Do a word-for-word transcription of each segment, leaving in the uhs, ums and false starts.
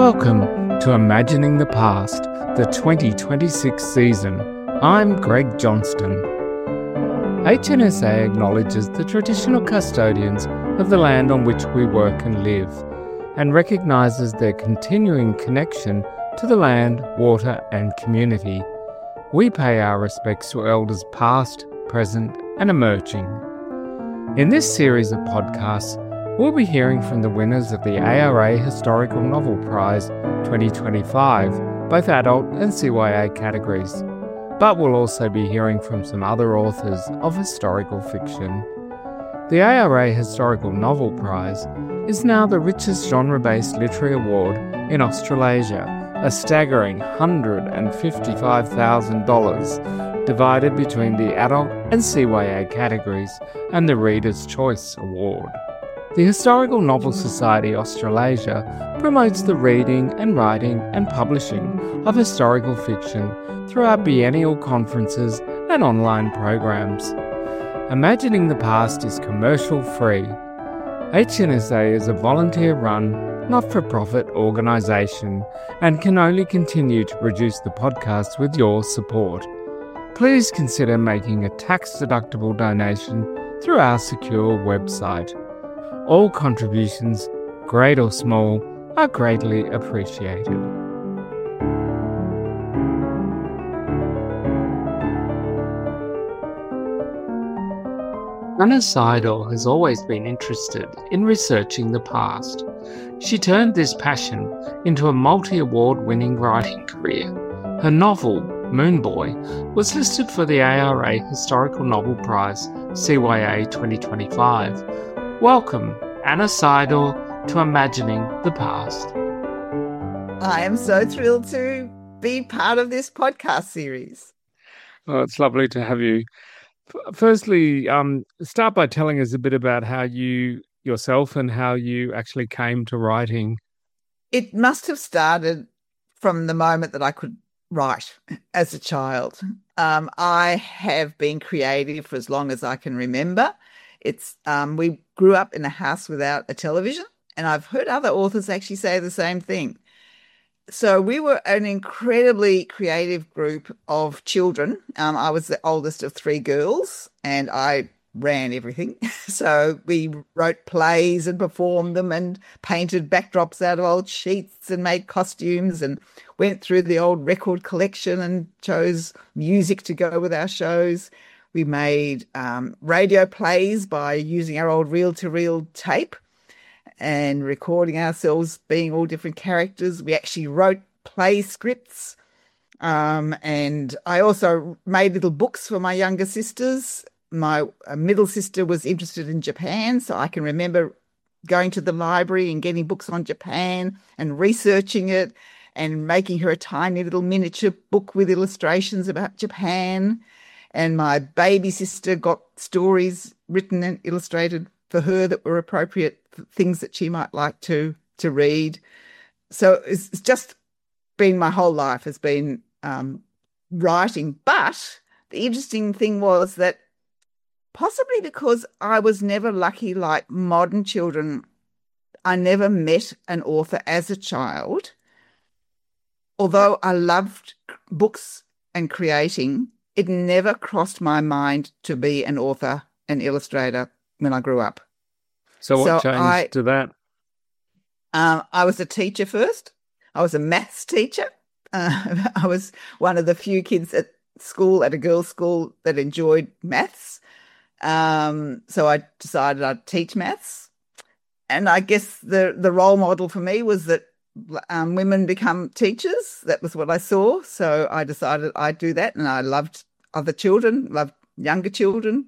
Welcome to Imagining the Past, the twenty twenty-six season. I'm Greg Johnston. H N S A acknowledges the traditional custodians of the land on which we work and live, and recognises their continuing connection to the land, water and community. We pay our respects to elders past, present and emerging. In this series of podcasts, we'll be hearing from the winners of the A R A Historical Novel Prize twenty twenty-five, both adult and C Y A categories. But we'll also be hearing from some other authors of historical fiction. The A R A Historical Novel Prize is now the richest genre-based literary award in Australasia, a staggering one hundred fifty-five thousand dollars, divided between the adult and C Y A categories and the Reader's Choice Award. The Historical Novel Society Australasia promotes the reading and writing and publishing of historical fiction through our biennial conferences and online programs. Imagining the Past is commercial free. H N S A is a volunteer-run, not-for-profit organisation and can only continue to produce the podcast with your support. Please consider making a tax-deductible donation through our secure website. All contributions, great or small, are greatly appreciated. Anna Seider has always been interested in researching the past. She turned this passion into a multi-award winning writing career. Her novel, Moon Boy, was listed for the A R A Historical Novel Prize C Y A twenty twenty-five. Welcome, Anna Seider, to Imagining the Past. I am so thrilled to be part of this podcast series. Well, it's lovely to have you. Firstly, um, start by telling us a bit about how you yourself and how you actually came to writing. It must have started from the moment that I could write as a child. Um, I have been creative for as long as I can remember. It's um, we grew up in a house without a television, and I've heard other authors actually say the same thing. So we were an incredibly creative group of children. Um, I was the oldest of three girls, and I ran everything. So we wrote plays and performed them and painted backdrops out of old sheets and made costumes and went through the old record collection and chose music to go with our shows. We made um, radio plays by using our old reel-to-reel tape and recording ourselves being all different characters. We actually wrote play scripts. Um, and I also made little books for my younger sisters. My uh, middle sister was interested in Japan, so I can remember going to the library and getting books on Japan and researching it and making her a tiny little miniature book with illustrations about Japan. And my baby sister got stories written and illustrated for her that were appropriate for things that she might like to to read. So it's, it's just been my whole life has been um, writing. But the interesting thing was that possibly because I was never lucky like modern children, I never met an author as a child. Although I loved books and creating, it never crossed my mind to be an author, an illustrator when I grew up. So what so changed I, to that? Um, I was a teacher first. I was a maths teacher. Uh, I was one of the few kids at school, at a girls' school, that enjoyed maths. Um, so I decided I'd teach maths. And I guess the, the role model for me was that um, women become teachers. That was what I saw. So I decided I'd do that. And I loved other children, loved younger children.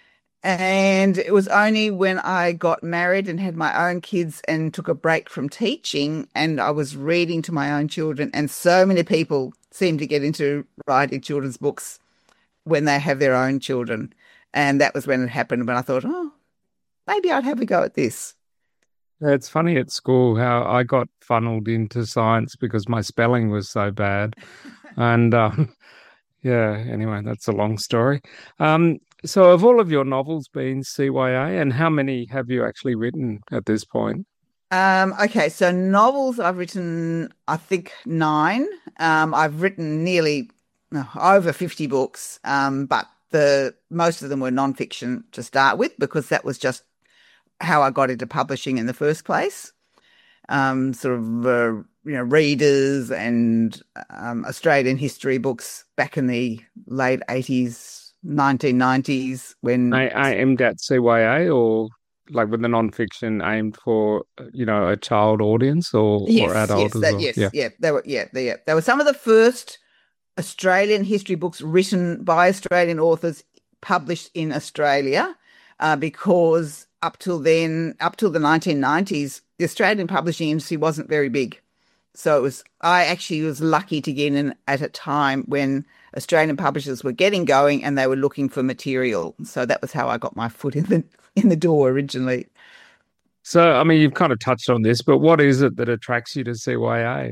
And it was only when I got married and had my own kids and took a break from teaching and I was reading to my own children, and so many people seem to get into writing children's books when they have their own children. And that was when it happened, when I thought, oh, maybe I'd have a go at this. It's funny at school how I got funneled into science because my spelling was so bad. and um, yeah, anyway, that's a long story. Um, So have all of your novels been C Y A, and how many have you actually written at this point? Um, okay, so novels I've written, I think nine. Um, I've written nearly no, over fifty books, um, but the most of them were nonfiction to start with because that was just how I got into publishing in the first place. Um, sort of uh, you know readers and um, Australian history books back in the late eighties, nineteen nineties when I, I aimed at C Y A or like with the non-fiction aimed for, uh, you know, a child audience or or yes, adult yes, as that well. yes, Yeah. yeah, they were yeah, they, yeah, they were some of the first Australian history books written by Australian authors published in Australia, uh, because up till then, up till the nineteen nineties, the Australian publishing industry wasn't very big. So it was, I actually was lucky to get in at a time when Australian publishers were getting going and they were looking for material. So that was how I got my foot in the in the door originally. So, I mean, you've kind of touched on this, but what is it that attracts you to C Y A?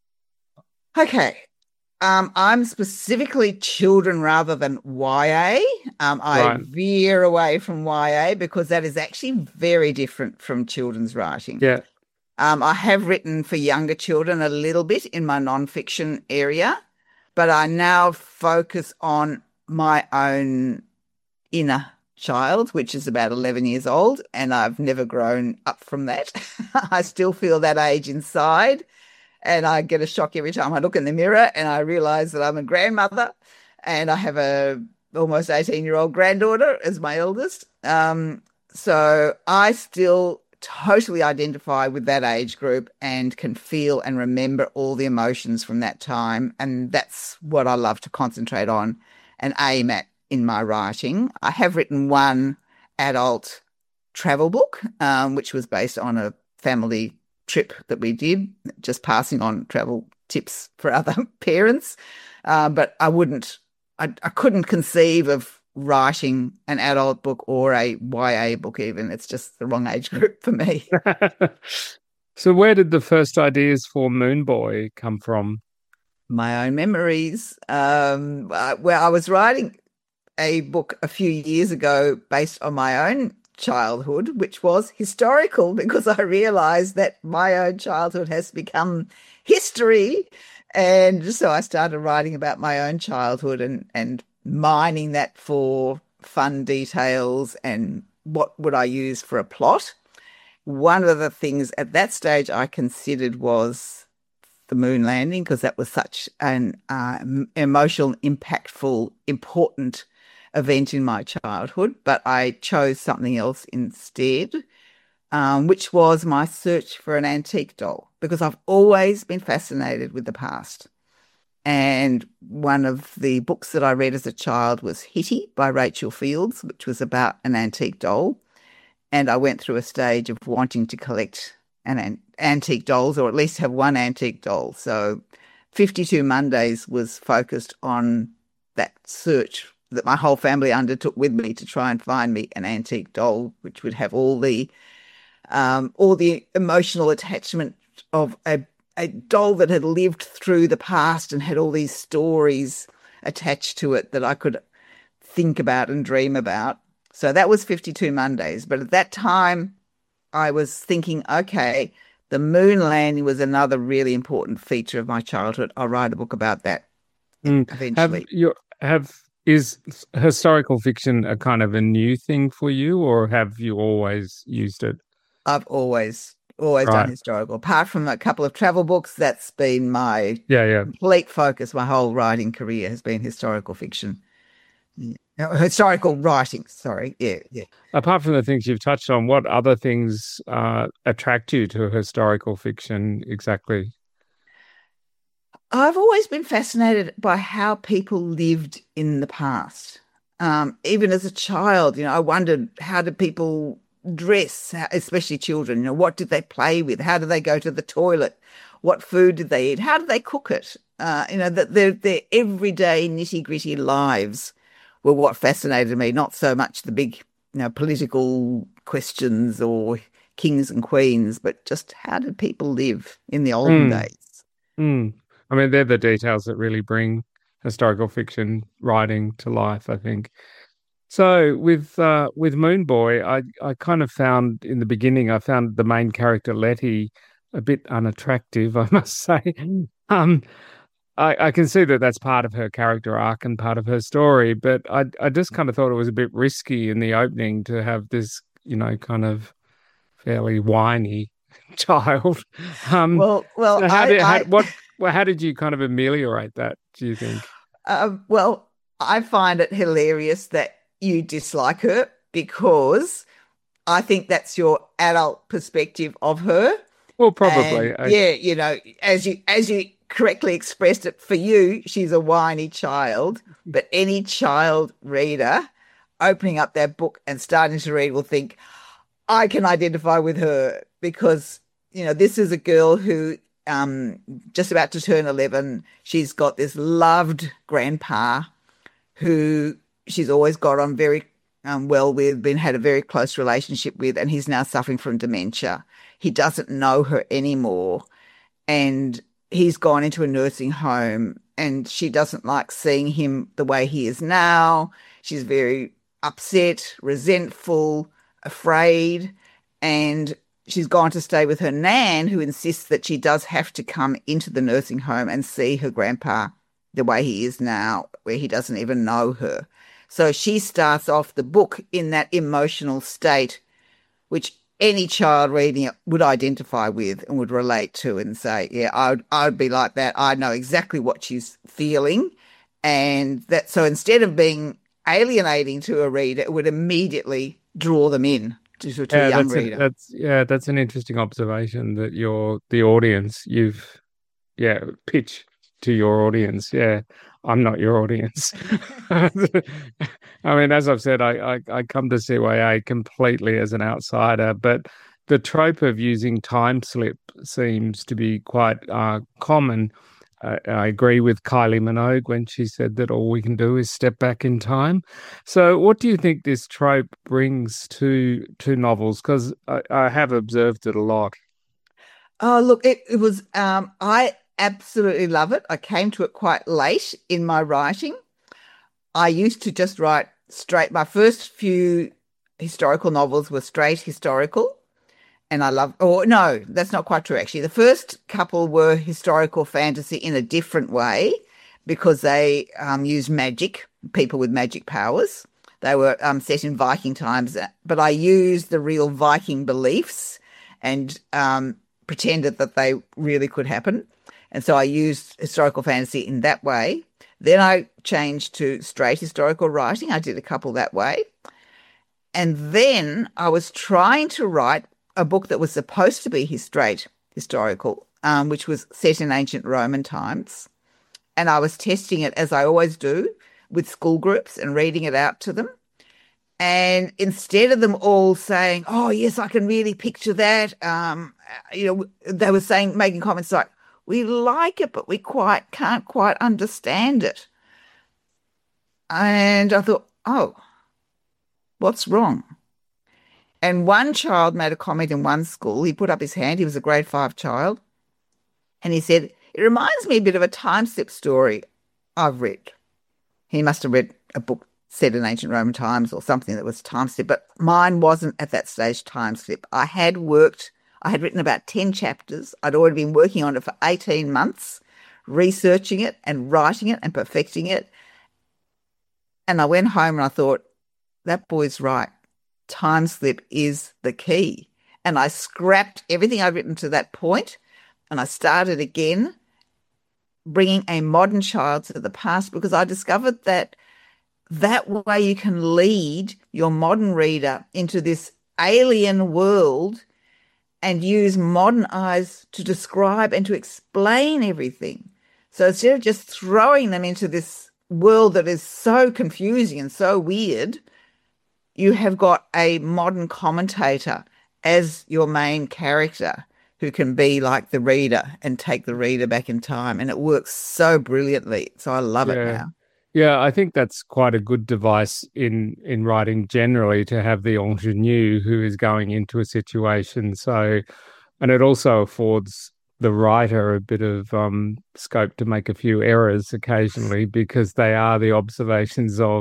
Okay. Um, I'm specifically children rather than Y A. Um, I Right. veer away from Y A because that is actually very different from children's writing. Yeah. Um, I have written for younger children a little bit in my nonfiction area, but I now focus on my own inner child, which is about eleven years old, and I've never grown up from that. I still feel that age inside. And I get a shock every time I look in the mirror and I realize that I'm a grandmother and I have a almost eighteen year old granddaughter as my eldest. Um, so I still totally identify with that age group and can feel and remember all the emotions from that time. And that's what I love to concentrate on and aim at in my writing. I have written one adult travel book, um, which was based on a family trip that we did, just passing on travel tips for other parents. Uh, but I wouldn't, I, I couldn't conceive of writing an adult book or a Y A book even. It's just the wrong age group for me. So, where did the first ideas for Moon Boy come from? My own memories. Um, uh, where I was writing a book a few years ago based on my own childhood, which was historical because I realized that my own childhood has become history. And so I started writing about my own childhood and, and mining that for fun details and what would I use for a plot. One of the things at that stage I considered was the moon landing because that was such an uh, emotional, impactful, important event in my childhood, but I chose something else instead, um, which was my search for an antique doll because I've always been fascinated with the past. And one of the books that I read as a child was Hitty by Rachel Fields, which was about an antique doll. And I went through a stage of wanting to collect an, an antique dolls or at least have one antique doll. So fifty-two Mondays was focused on that search that my whole family undertook with me to try and find me an antique doll, which would have all the um, all the emotional attachment of a, a doll that had lived through the past and had all these stories attached to it that I could think about and dream about. So that was fifty-two Mondays. But at that time, I was thinking, okay, the moon landing was another really important feature of my childhood. I'll write a book about that Mm. Have eventually. you have is historical fiction a kind of a new thing for you, or have you always used it? I've always, always done Right. historical. Apart from a couple of travel books, that's been my Yeah, yeah. complete focus. My whole writing career has been historical fiction. Yeah. Uh, Historical writing, sorry. Yeah, yeah. Apart from the things you've touched on, what other things uh, attract you to historical fiction exactly? I've always been fascinated by how people lived in the past. Um, even as a child, you know, I wondered how did people dress, how- especially children, you know, what did they play with? How did they go to the toilet? What food did they eat? How did they cook it? Uh, you know, that their their everyday nitty gritty lives were what fascinated me, not so much the big, you know, political questions or kings and queens, but just how did people live in the olden Mm, days? mm. I mean, they're the details that really bring historical fiction writing to life, I think. So with uh, with Moon Boy, I I kind of found in the beginning, I found the main character Letty a bit unattractive, I must say. Um, I, I can see that that's part of her character arc and part of her story, but I I just kind of thought it was a bit risky in the opening to have this, you know, kind of fairly whiny child. Um, Well, well, so how I, did how I, what well, how did you kind of ameliorate that, do you think? um, well, I find it hilarious that you dislike her because I think that's your adult perspective of her. Well, probably. And I, yeah, you know, as you as you correctly expressed it, for you, she's a whiny child. But any child reader opening up that book and starting to read will think, I can identify with her because, you know, this is a girl who um just about to turn eleven. She's got this loved grandpa who she's always got on very um, well with, been had a very close relationship with, and he's now suffering from dementia. He doesn't know her anymore, and he's gone into a nursing home, and she doesn't like seeing him the way he is now. She's very upset, resentful, afraid, and she's gone to stay with her nan, who insists that she does have to come into the nursing home and see her grandpa the way he is now, where he doesn't even know her. So she starts off the book in that emotional state, which any child reading it would identify with and would relate to and say, yeah, I would, I would be like that. I know exactly what she's feeling. And that, so instead of being alienating to a reader, it would immediately draw them in to, to yeah, a young that's a, reader. that's yeah, that's an interesting observation that you're the audience you've yeah pitch to your audience. Yeah, I'm not your audience. I mean, as I've said, I, I I come to C Y A completely as an outsider, but the trope of using time slip seems to be quite uh, common. I, I agree with Kylie Minogue when she said that all we can do is step back in time. So, what do you think this trope brings to to novels? Because I, I have observed it a lot. Oh, look, it, it was, um, I absolutely love it. I came to it quite late in my writing. I used to just write straight, my first few historical novels were straight historical. And I love, or no, that's not quite true, actually. The first couple were historical fantasy in a different way because they um, used magic, people with magic powers. They were um, set in Viking times, but I used the real Viking beliefs and um, pretended that they really could happen. And so I used historical fantasy in that way. Then I changed to straight historical writing. I did a couple that way. And then I was trying to write a book that was supposed to be his straight historical, um, which was set in ancient Roman times. And I was testing it, as I always do, with school groups and reading it out to them. And instead of them all saying, oh, yes, I can really picture that, um, you know, they were saying, making comments like, we like it, but we quite can't quite understand it. And I thought, oh, what's wrong? And one child made a comment in one school. He put up his hand. He was a grade five child. And he said, it reminds me a bit of a time slip story I've read. He must have read a book set in ancient Roman times or something that was time slip, but mine wasn't at that stage time slip. I had worked, I had written about ten chapters. I'd already been working on it for eighteen months, researching it and writing it and perfecting it. And I went home and I thought, that boy's right. Time slip is the key. And I scrapped everything I'd written to that point and I started again, bringing a modern child to the past, because I discovered that that way you can lead your modern reader into this alien world and use modern eyes to describe and to explain everything. So instead of just throwing them into this world that is so confusing and so weird, you have got a modern commentator as your main character who can be like the reader and take the reader back in time. And it works so brilliantly. So I love it Yeah. now. Yeah, I think that's quite a good device in in writing generally, to have the ingenue who is going into a situation. So, and it also affords the writer a bit of um, scope to make a few errors occasionally, because they are the observations of,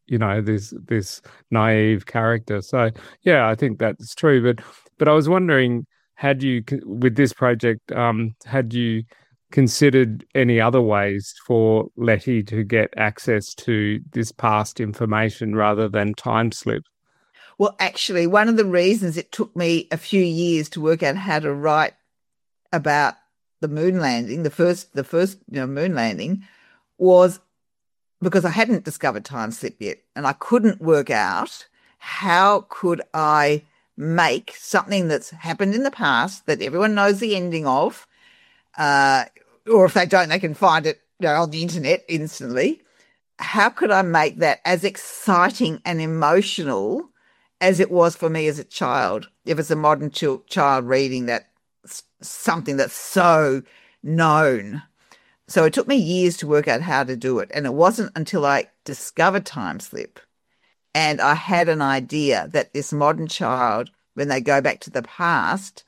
you know, this this naive character. So yeah, I think that's true. But but I was wondering, had you with this project, um, had you considered any other ways for Letty to get access to this past information rather than time slip? Well, actually, one of the reasons it took me a few years to work out how to write about the moon landing, the first, the first you know, moon landing, was because I hadn't discovered time slip yet, and I couldn't work out how could I make something that's happened in the past that everyone knows the ending of, uh, or if they don't, they can find it you know, on the internet instantly. How could I make that as exciting and emotional as it was for me as a child? If it's a modern ch- child reading that something that's so known. So it took me years to work out how to do it. And it wasn't until I discovered time slip and I had an idea that this modern child, when they go back to the past,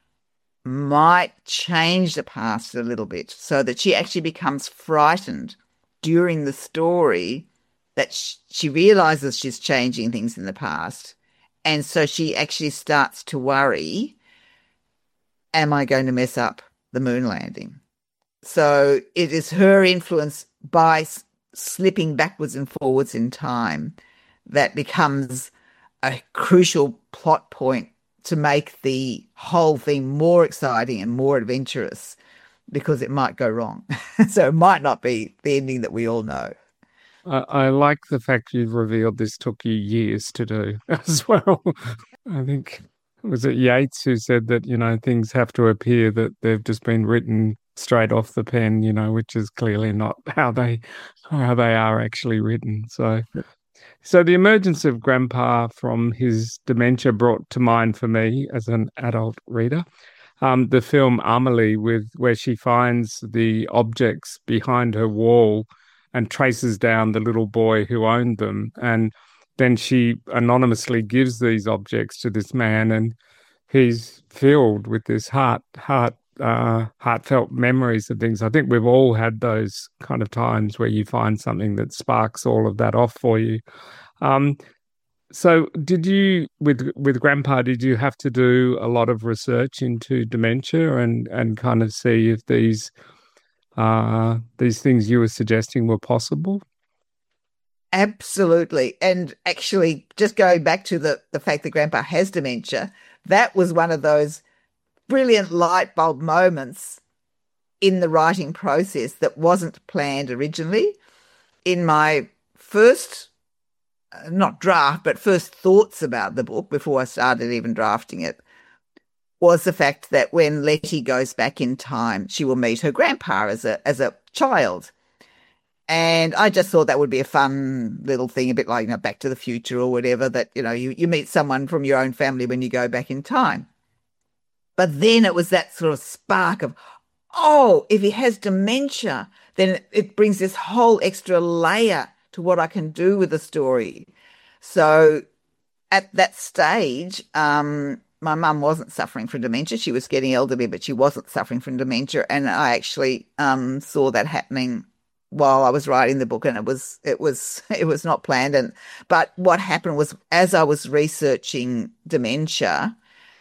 might change the past a little bit so that she actually becomes frightened during the story, that sh- she realizes she's changing things in the past. And so she actually starts to worry, am I going to mess up the moon landing? So it is her influence by s- slipping backwards and forwards in time that becomes a crucial plot point to make the whole thing more exciting and more adventurous, because it might go wrong. So it might not be the ending that we all know. I, I like the fact you've revealed this took you years to do as well. I think, was it Yeats who said that, you know, things have to appear that they've just been written straight off the pen, you know, which is clearly not how they how they are actually written. So so the emergence of Grandpa from his dementia brought to mind for me as an adult reader um, the film Amelie, with where she finds the objects behind her wall and traces down the little boy who owned them. And then she anonymously gives these objects to this man, and he's filled with this heart, heart, uh, heartfelt memories of things. I think we've all had those kind of times where you find something that sparks all of that off for you. Um, so did you, with with Grandpa, did you have to do a lot of research into dementia and, and kind of see if these uh, these things you were suggesting were possible? Absolutely. And actually, just going back to the, the fact that Grandpa has dementia, that was one of those brilliant light bulb moments in the writing process that wasn't planned originally. In my first, uh, not draft, but first thoughts about the book before I started even drafting it, was the fact that when Letty goes back in time, she will meet her grandpa as a as a child. And I just thought that would be a fun little thing, a bit like, you know, Back to the Future or whatever, that, you know, you, you meet someone from your own family when you go back in time. But then it was that sort of spark of, oh, if he has dementia, then it brings this whole extra layer to what I can do with the story. So at that stage, um, my mum wasn't suffering from dementia. She was getting elderly, but she wasn't suffering from dementia. And I actually um, saw that happening while I was writing the book, and it was it was it was not planned. And but what happened was, as I was researching dementia,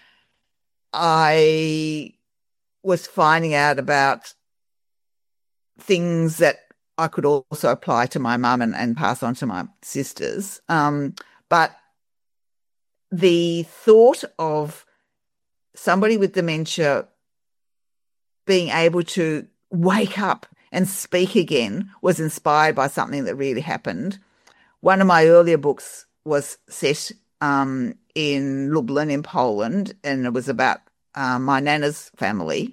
I was finding out about things that I could also apply to my mum and, and pass on to my sisters. Um, but the thought of somebody with dementia being able to wake up and speak again was inspired by something that really happened. One of my earlier books was set um, in Lublin in Poland, and it was about uh, my nana's family.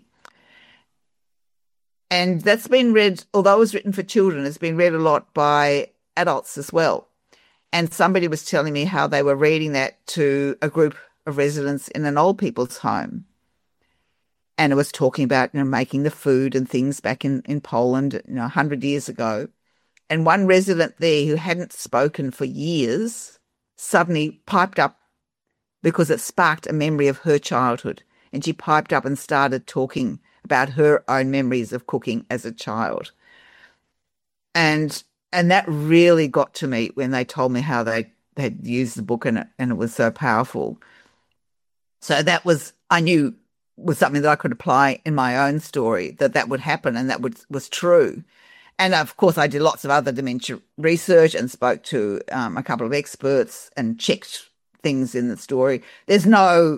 And that's been read, although it was written for children, it's been read a lot by adults as well. And somebody was telling me how they were reading that to a group of residents in an old people's home. And it was talking about, you know, making the food and things back in, in Poland, you know, one hundred years ago. And one resident there who hadn't spoken for years suddenly piped up because it sparked a memory of her childhood. And she piped up and started talking about her own memories of cooking as a child. And and that really got to me when they told me how they had used the book and it, and it was so powerful. So that was, I knew was something that I could apply in my own story, that that would happen and that would, was true. And of course, I did lots of other dementia research and spoke to um, a couple of experts and checked things in the story. There's no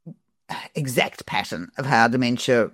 exact pattern of how dementia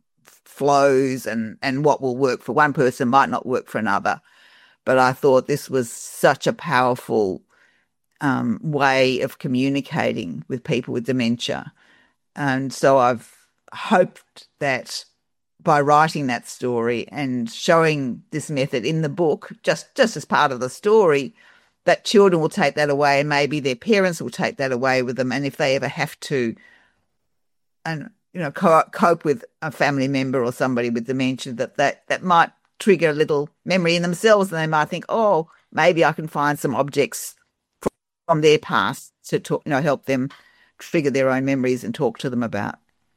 flows and, and what will work for one person might not work for another. But I thought this was such a powerful um, way of communicating with people with dementia. And so I've hoped that by writing that story and showing this method in the book, just, just as part of the story, that children will take that away and maybe their parents will take that away with them. And if they ever have to, and you know, co- cope with a family member or somebody with dementia, that, that that might trigger a little memory in themselves, and they might think, oh, maybe I can find some objects from their past to talk, you know, help them trigger their own memories and talk to them about.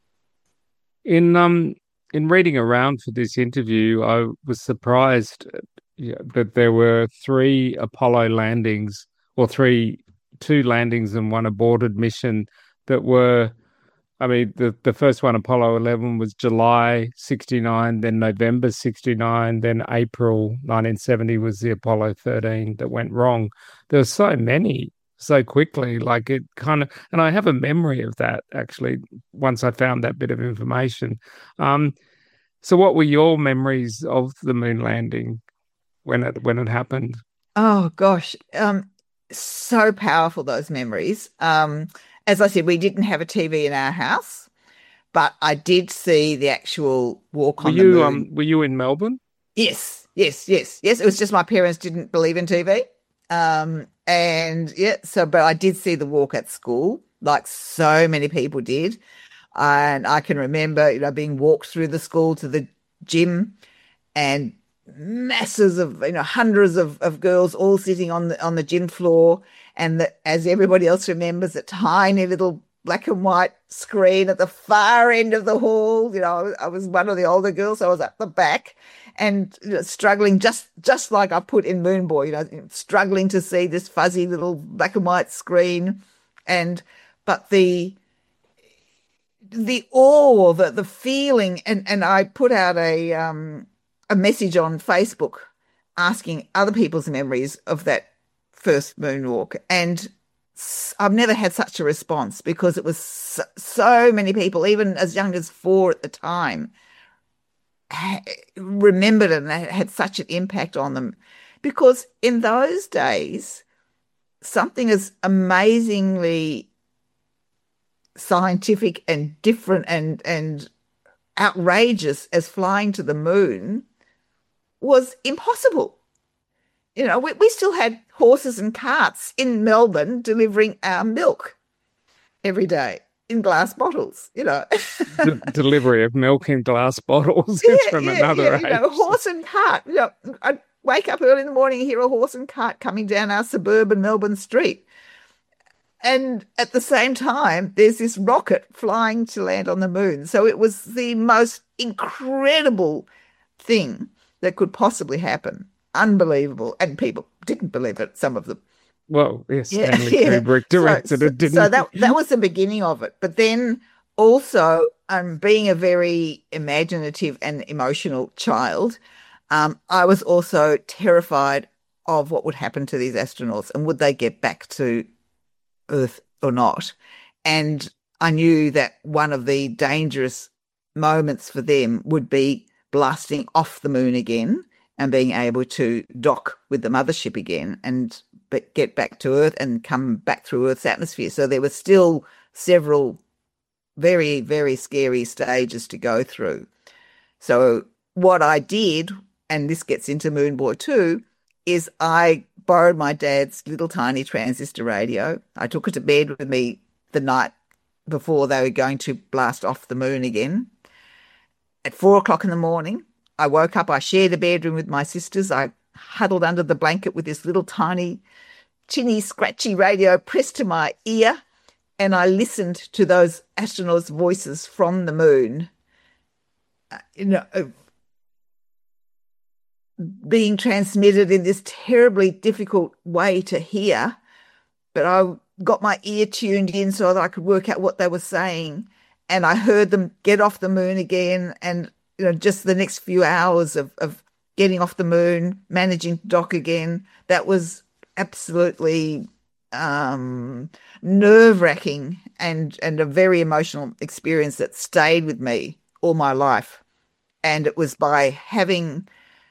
In um in reading around for this interview, I was surprised that there were three Apollo landings, or three, two landings and one aborted mission that were, I mean, the, the first one, Apollo eleven, was July sixty-nine, then November sixty-nine, then April nineteen seventy was the Apollo thirteen that went wrong. There were so many so quickly, like it kind of, and I have a memory of that actually once I found that bit of information. Um, so what were your memories of the moon landing when it when it happened? Oh gosh, um, so powerful, those memories. Um, as I said, we didn't have a T V in our house, but I did see the actual walk were on you, the moon. Um, were you in Melbourne? Yes, yes, yes, yes. It was just my parents didn't believe in T V. Um, and yeah, so, but I did see the walk at school, like so many people did. And I can remember, you know, being walked through the school to the gym and masses of, you know, hundreds of, of girls all sitting on the, on the gym floor. And the, as everybody else remembers, a tiny little black and white screen at the far end of the hall. You know, I was one of the older girls, so I was at the back and you know, struggling, just just like I put in Moon Boy, you know, struggling to see this fuzzy little black and white screen. And but the the awe, the the feeling, and and I put out a um a message on Facebook asking other people's memories of that first moonwalk, and I've never had such a response because it was so, so many people, even as young as four at the time, remembered it and it had such an impact on them. Because in those days, something as amazingly scientific and different and, and outrageous as flying to the moon was impossible. You know, we, we still had horses and carts in Melbourne delivering our milk every day in glass bottles, you know. The delivery of milk in glass bottles is yeah, from yeah, another yeah, age. You know, horse and cart. You know, I'd wake up early in the morning and hear a horse and cart coming down our suburban Melbourne street. And at the same time, there's this rocket flying to land on the moon. So it was the most incredible thing that could possibly happen. Unbelievable. And people didn't believe it, some of them. Well, yes, yeah, Stanley yeah. Kubrick directed so, it, didn't So he? that, that was the beginning of it. But then also, um, being a very imaginative and emotional child, um, I was also terrified of what would happen to these astronauts and would they get back to Earth or not. And I knew that one of the dangerous moments for them would be blasting off the moon again and being able to dock with the mothership again and get back to Earth and come back through Earth's atmosphere. So there were still several very, very scary stages to go through. So what I did, and this gets into Moon Boy too, is I borrowed my dad's little tiny transistor radio. I took it to bed with me the night before they were going to blast off the moon again. At four o'clock in the morning, I woke up, I shared a bedroom with my sisters. I huddled under the blanket with this little tiny, tinny, scratchy radio pressed to my ear, and I listened to those astronauts' voices from the moon. Uh, you know, being transmitted in this terribly difficult way to hear, but I got my ear tuned in so that I could work out what they were saying. And I heard them get off the moon again. And, you know, just the next few hours of, of getting off the moon, managing to dock again, that was absolutely um, nerve-wracking and, and a very emotional experience that stayed with me all my life. And it was by having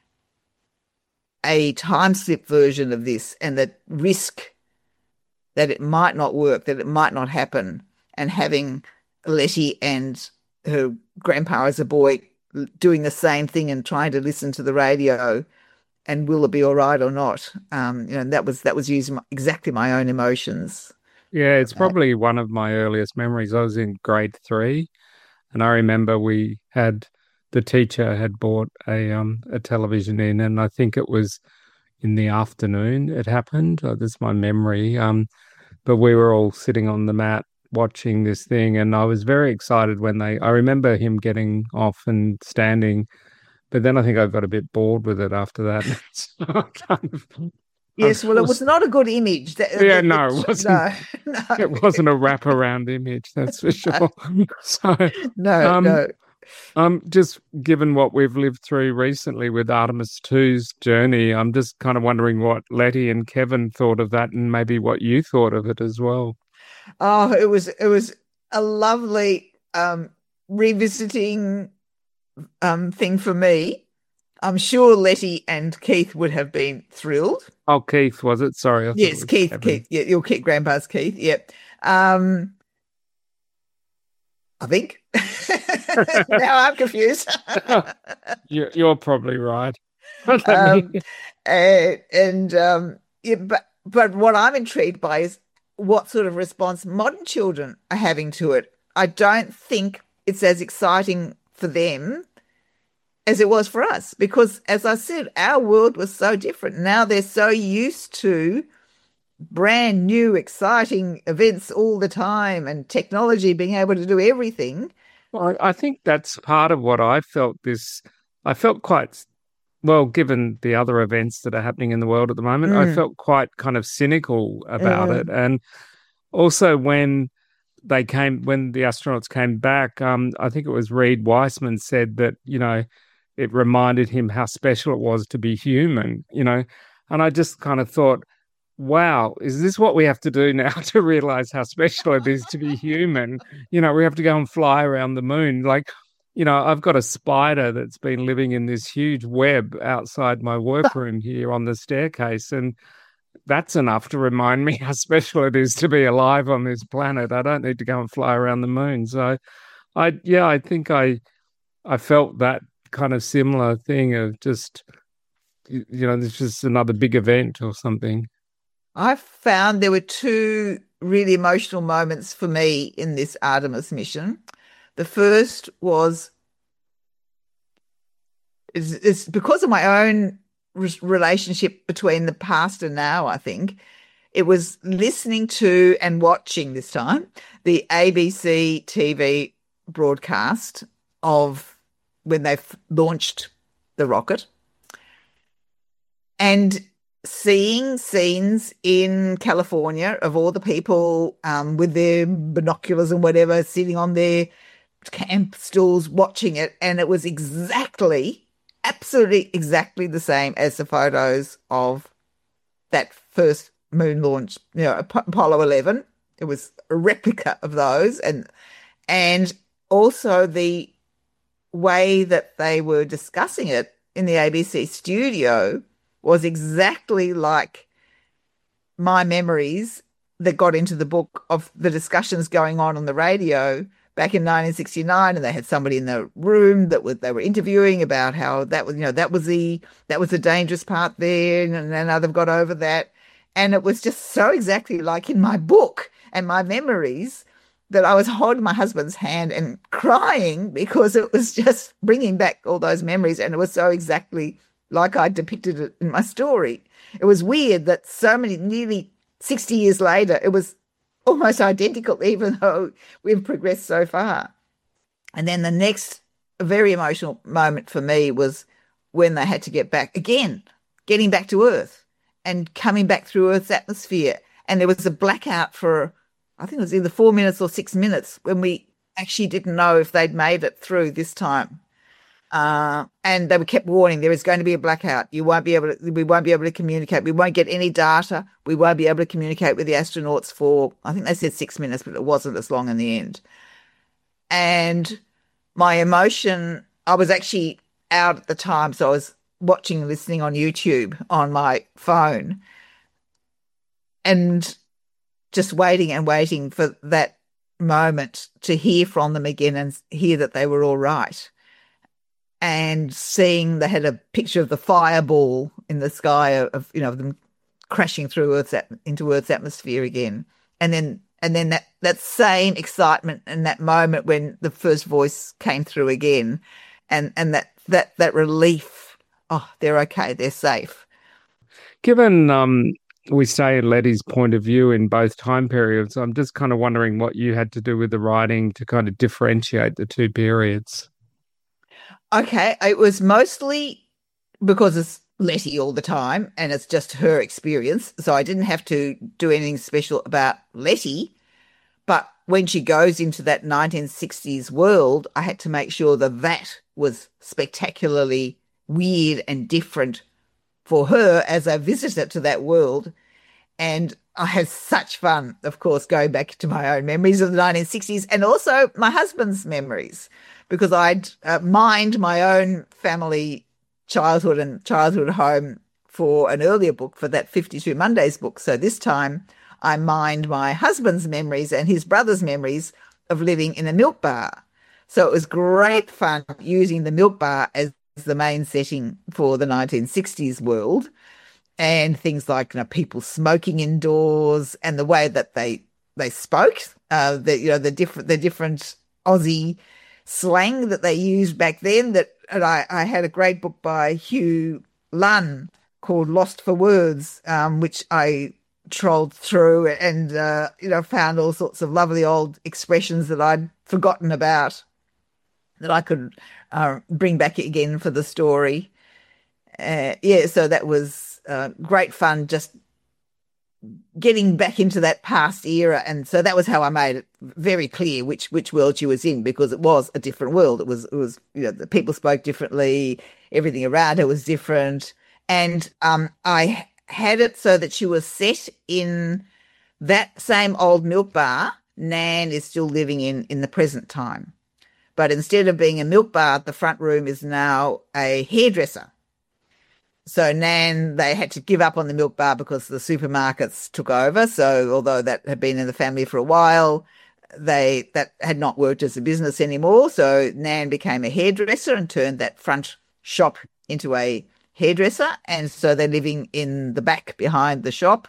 a time slip version of this and the risk that it might not work, that it might not happen, and having Letty and her grandpa as a boy doing the same thing and trying to listen to the radio and will it be all right or not? Um, you know, that was that was using exactly my own emotions. Yeah, it's probably one of my earliest memories. I was in grade three, and I remember we had the teacher had bought a um a television in, and I think it was in the afternoon it happened. Oh, that's my memory. Um, but we were all sitting on the mat watching this thing, and I was very excited when they. I remember him getting off and standing, but then I think I got a bit bored with it after that. So I kind of, yes, well, it was not a good image. That, yeah, that, no, it wasn't. No, no. It wasn't a wraparound image, that's for sure. So no, um, no. Um, just given what we've lived through recently with Artemis two's journey, I'm just kind of wondering what Letty and Kevin thought of that, and maybe what you thought of it as well. Oh, it was it was a lovely um, revisiting um, thing for me. I'm sure Letty and Keith would have been thrilled. Oh, Keith, was it? Sorry. I yes, it Keith, Kevin. Keith. Yeah, your Keith, grandpa's Keith. Yep. Um, I think. Now I'm confused. you're, you're probably right. um, and and um, yeah, but but what I'm intrigued by is what sort of response modern children are having to it. I don't think it's as exciting for them as it was for us, because, as I said, our world was so different. Now they're so used to brand new, exciting events all the time and technology being able to do everything. Well, I think that's part of what I felt this, I felt quite, well, given the other events that are happening in the world at the moment, mm. I felt quite kind of cynical about mm. it. And also when they came, when the astronauts came back, um, I think it was Reed Weissman said that, you know, it reminded him how special it was to be human, you know, and I just kind of thought, wow, is this what we have to do now to realize how special it is to be human? You know, we have to go and fly around the moon. Like, you know, I've got a spider that's been living in this huge web outside my workroom here on the staircase, and that's enough to remind me how special it is to be alive on this planet. I don't need to go and fly around the moon. So, I yeah, I think I I felt that kind of similar thing of just, you know, it's just another big event or something. I found there were two really emotional moments for me in this Artemis mission. The first was it's, it's because of my own re- relationship between the past and now, I think. It was listening to and watching this time the A B C T V broadcast of when they launched the rocket, and seeing scenes in California of all the people um, with their binoculars and whatever sitting on their camp stools watching it, and it was exactly, absolutely exactly the same as the photos of that first moon launch, you know, Apollo eleven. It was a replica of those, and and also the way that they were discussing it in the A B C studio was exactly like my memories that got into the book of the discussions going on on the radio back in nineteen sixty-nine, and they had somebody in the room that was, they were interviewing about how that was, you know, that was the that was the dangerous part there, and, and now they've got over that, and it was just so exactly like in my book and my memories that I was holding my husband's hand and crying because it was just bringing back all those memories, and it was so exactly like I depicted it in my story. It was weird that so many, nearly sixty years later, it was almost identical, even though we've progressed so far. And then the next very emotional moment for me was when they had to get back again, getting back to Earth and coming back through Earth's atmosphere. And there was a blackout for, I think it was either four minutes or six minutes when we actually didn't know if they'd made it through this time. Uh, and they were kept warning, there is going to be a blackout. You won't be able to, we won't be able to communicate. We won't get any data. We won't be able to communicate with the astronauts for, I think they said six minutes, but it wasn't as long in the end. And my emotion, I was actually out at the time, so I was watching and listening on YouTube on my phone and just waiting and waiting for that moment to hear from them again and hear that they were all right. And seeing they had a picture of the fireball in the sky of, you know, them crashing through Earth's into Earth's atmosphere again. And then and then that, that same excitement and that moment when the first voice came through again and, and that, that that relief, oh, they're okay, they're safe. Given um, we say Letty's point of view in both time periods, I'm just kind of wondering what you had to do with the writing to kind of differentiate the two periods. Okay, it was mostly because it's Letty all the time and it's just her experience. So I didn't have to do anything special about Letty. But when she goes into that nineteen sixties world, I had to make sure that that was spectacularly weird and different for her as a visitor to that world. And I had such fun, of course, going back to my own memories of the nineteen sixties and also my husband's memories, because I'd uh, mined my own family childhood and childhood home for an earlier book, for that fifty-two Mondays book. So this time I mined my husband's memories and his brother's memories of living in a milk bar. So it was great fun using the milk bar as the main setting for the nineteen sixties world, and things like, you know, people smoking indoors and the way that they they spoke, uh, the you know the different the different Aussie slang that they used back then. That and I, I had a great book by Hugh Lunn called Lost for Words, um, which I trolled through and uh, you know found all sorts of lovely old expressions that I'd forgotten about that I could uh, bring back again for the story. Uh, yeah, so that was uh, great fun, just getting back into that past era. And so that was how I made it very clear which which world she was in, because it was a different world. It was, it was you know, the people spoke differently, everything around her was different. And um, I had it so that she was set in that same old milk bar Nan is still living in in the present time. But instead of being a milk bar, the front room is now a hairdresser. So Nan, they had to give up on the milk bar because the supermarkets took over. So although that had been in the family for a while, they that had not worked as a business anymore. So Nan became a hairdresser and turned that front shop into a hairdresser. And so they're living in the back behind the shop.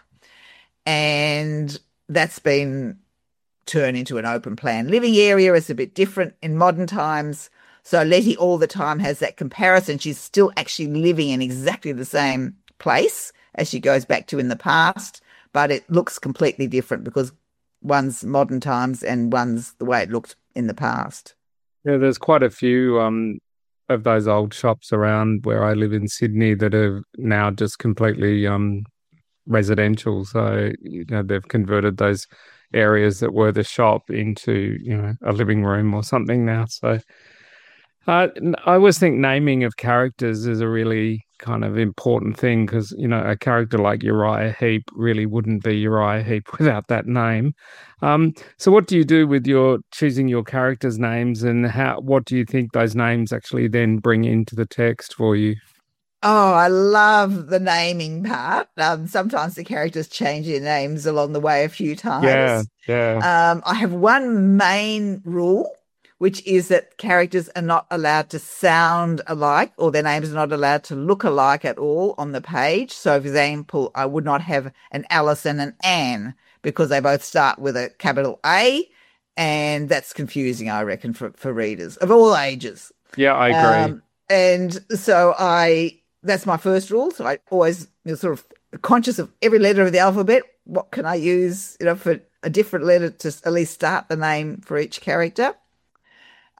And that's been turned into an open plan living area. It's a bit different in modern times. So Letty all the time has that comparison. She's still actually living in exactly the same place as she goes back to in the past, but it looks completely different because one's modern times and one's the way it looked in the past. Yeah, there's quite a few um, of those old shops around where I live in Sydney that are now just completely um, residential. So, you know, they've converted those areas that were the shop into, you know, a living room or something now. So Uh, I always think naming of characters is a really kind of important thing because, you know, a character like Uriah Heep really wouldn't be Uriah Heep without that name. Um, so what do you do with your choosing your characters' names, and how? What do you think those names actually then bring into the text for you? Oh, I love the naming part. Um, sometimes the characters change their names along the way a few times. Yeah, yeah. Um, I have one main rule, which is that characters are not allowed to sound alike, or their names are not allowed to look alike at all on the page. So, for example, I would not have an Alice and an Anne because they both start with a capital A, and that's confusing, I reckon, for, for readers of all ages. Yeah, I agree. Um, and so I, that's my first rule. So I always you know, sort of conscious of every letter of the alphabet. What can I use, you know, for a different letter to at least start the name for each character?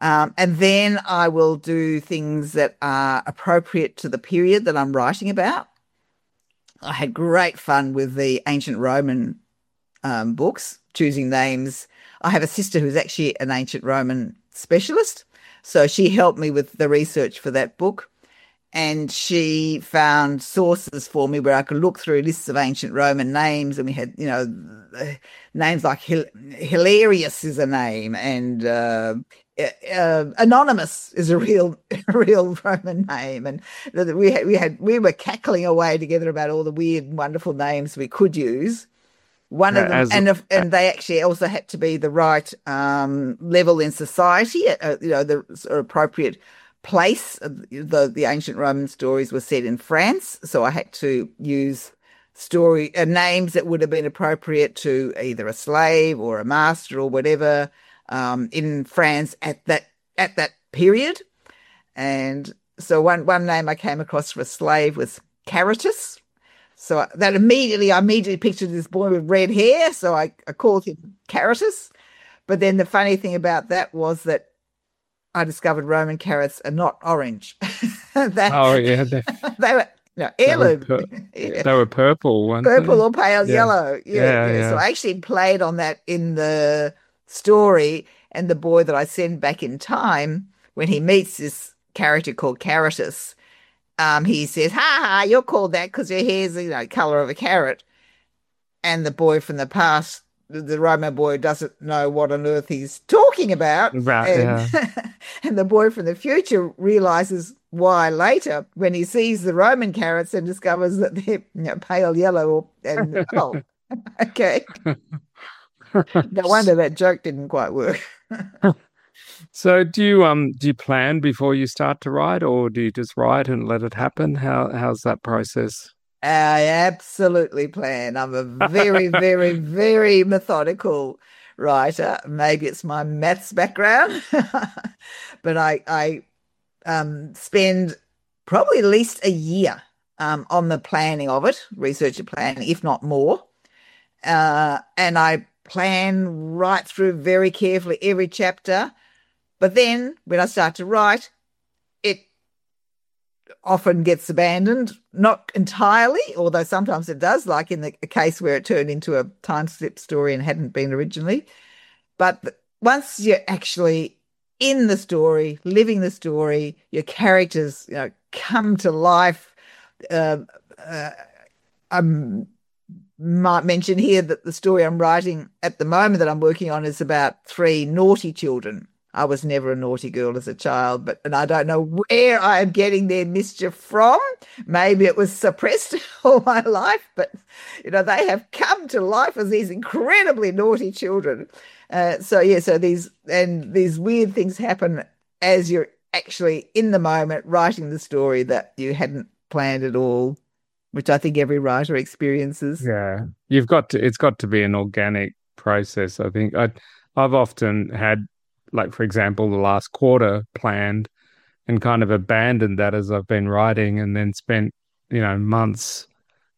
Um, and then I will do things that are appropriate to the period that I'm writing about. I had great fun with the ancient Roman um, books, choosing names. I have a sister who's actually an ancient Roman specialist, so she helped me with the research for that book. And she found sources for me where I could look through lists of ancient Roman names, and we had, you know, names like Hil- Hilarious is a name, and uh, uh, Anonymous is a real, a real Roman name, and we had, we had, we were cackling away together about all the weird and wonderful names we could use. One of them, As, and if, and they actually also had to be the right um, level in society, uh, you know, the sort of appropriate place. The the ancient Roman stories were set in France, so I had to use story uh, names that would have been appropriate to either a slave or a master or whatever um, in France at that at that period. And so one one name I came across for a slave was Caratus. So that immediately, I immediately pictured this boy with red hair, so I, I called him Caratus. But then the funny thing about that was that I discovered Roman carrots are not orange. that, oh, yeah. They, they were no, heirloom. They were, pur- yeah. they were purple, weren't Purple they? or pale yeah. yellow. Yeah, Yeah, yeah. yeah. So I actually played on that in the story, and the boy that I send back in time, when he meets this character called Caratus, um, he says, ha ha, you're called that because your hair's, you know, colour of a carrot. And the boy from the past, the Roman boy, doesn't know what on earth he's talking about. Right, and, yeah. and the boy from the future realizes why later when he sees the Roman carrots and discovers that they're, you know, pale yellow. Or, and oh, okay. No wonder that joke didn't quite work. So do you um do you plan before you start to write, or do you just write and let it happen? How how's that process? I absolutely plan. I'm a very, very, very methodical writer. Maybe it's my maths background, but I I um, spend probably at least a year um, on the planning of it, research and planning, if not more. Uh, and I plan right through very carefully every chapter. But then when I start to write, it often gets abandoned, not entirely, although sometimes it does, like in the case where it turned into a time slip story and hadn't been originally. But once you're actually in the story, living the story, your characters, you know, come to life. Uh, uh, I might mention here that the story I'm writing at the moment that I'm working on is about three naughty children. I was never a naughty girl as a child, but and I don't know where I am getting their mischief from. Maybe it was suppressed all my life, but you know, they have come to life as these incredibly naughty children. Uh, so yeah, so these and these weird things happen as you're actually in the moment writing the story that you hadn't planned at all, which I think every writer experiences. Yeah, you've got to. It's got to be an organic process. I think I, I've often had, like, for example, the last quarter planned and kind of abandoned that as I've been writing, and then spent, you know, months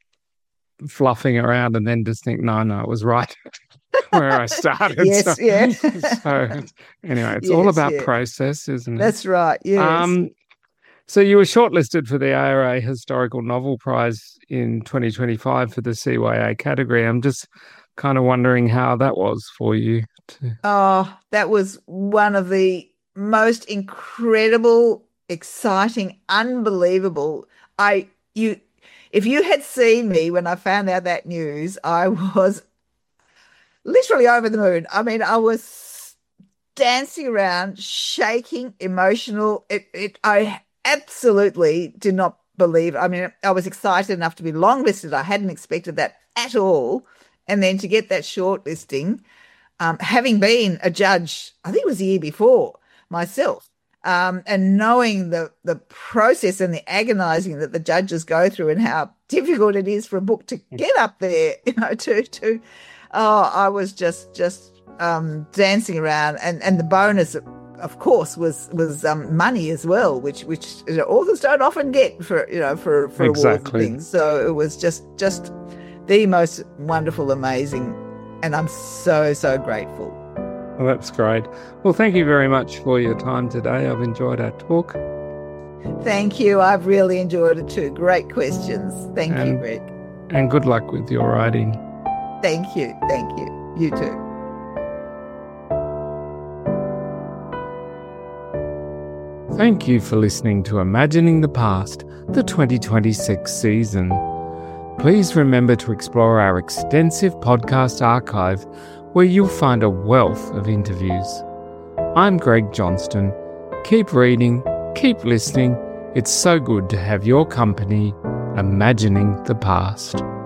fluffing around, and then just think, no, no, it was right where I started. Yes, so, yeah. so anyway, it's Yes, all about yeah. process, isn't it? That's right, yes. Um, so you were shortlisted for the A R A Historical Novel Prize in twenty twenty-five for the C Y A category. I'm just kind of wondering how that was for you. To... Oh, that was one of the most incredible, exciting, unbelievable. I you, if you had seen me when I found out that news, I was literally over the moon. I mean, I was dancing around, shaking, emotional. It, it, I absolutely did not believe. I mean, I was excited enough to be longlisted. I hadn't expected that at all. And then to get that shortlisting, um, having been a judge, I think it was the year before myself, um, and knowing the the process and the agonising that the judges go through and how difficult it is for a book to get up there, you know, to to, oh, I was just just um, dancing around, and and the bonus, of course, was was um, money as well, which which you know, authors don't often get for you know for for exactly. awards and things. So it was just just. the most wonderful, amazing, and I'm so, so grateful. Well, that's great. Well, thank you very much for your time today. I've enjoyed our talk. Thank you. I've really enjoyed it too. Great questions. Thank and, you, Greg. And good luck with your writing. Thank you. Thank you. You too. Thank you for listening to Imagining the Past, the twenty twenty-six season. Please remember to explore our extensive podcast archive where you'll find a wealth of interviews. I'm Greg Johnston. Keep reading, keep listening. It's so good to have your company, imagining the past.